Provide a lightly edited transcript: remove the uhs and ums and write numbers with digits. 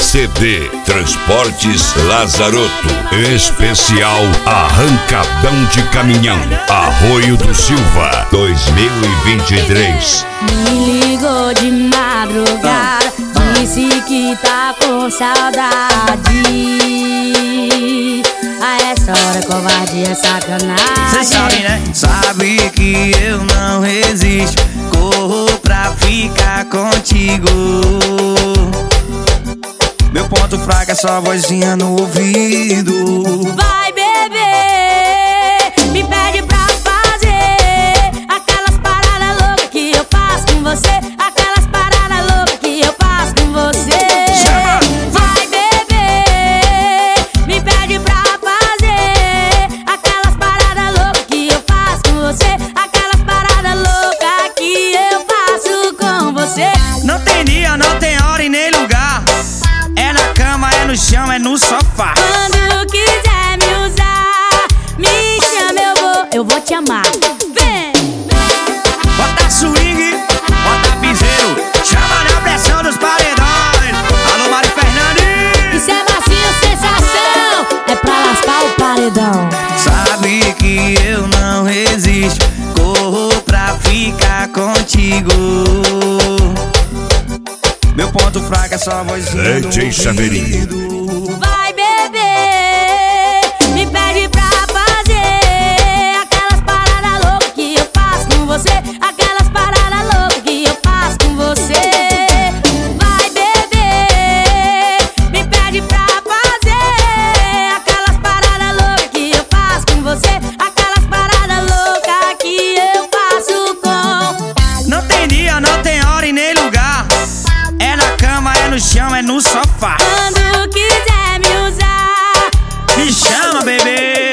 CD Transportes Lazaroto. Especial Arrancadão de Caminhão, Arroio do Silva 2023. Me ligou de madrugada, disse que tá com saudade. A essa hora covardia é sacanagem. Cê sabe, né? Sabe que eu não resisto, corro pra ficar contigo. Meu ponto fraco é só vozinha no ouvido. Vai beber, me pede pra fazer aquelas paradas loucas que eu faço com você. Aquelas paradas loucas que eu faço com você. Vai beber, me pede pra fazer aquelas paradas loucas que eu faço com você. Aquelas paradas loucas que eu faço com você. Não tem dia, não tem hora e nem lugar. É na cama, é no chão, é no sofá. Quando quiser me usar, me chama, eu vou te amar. Vem! Bota swing, bota piseiro, chama na pressão dos paredões. Alô, Mari Fernandes. Isso é massinho, sensação, é pra lascar o paredão. Sabe que eu não resisto, corro pra ficar contigo. Meu ponto fraco é só vozinha no DJ Chaveirinho. ouvido. Vai beber, me pede pra fazer aquelas paradas loucas que eu faço com você. Aquelas paradas loucas que eu faço com você. Vai beber, me pede pra fazer aquelas paradas loucas que eu faço com você. Aquelas paradas loucas que eu faço com. Não tem dia, não tem hora e nem lugar. É na cama, é no chão, é no sofá. Quando quiser me usar, Me chama, bebê.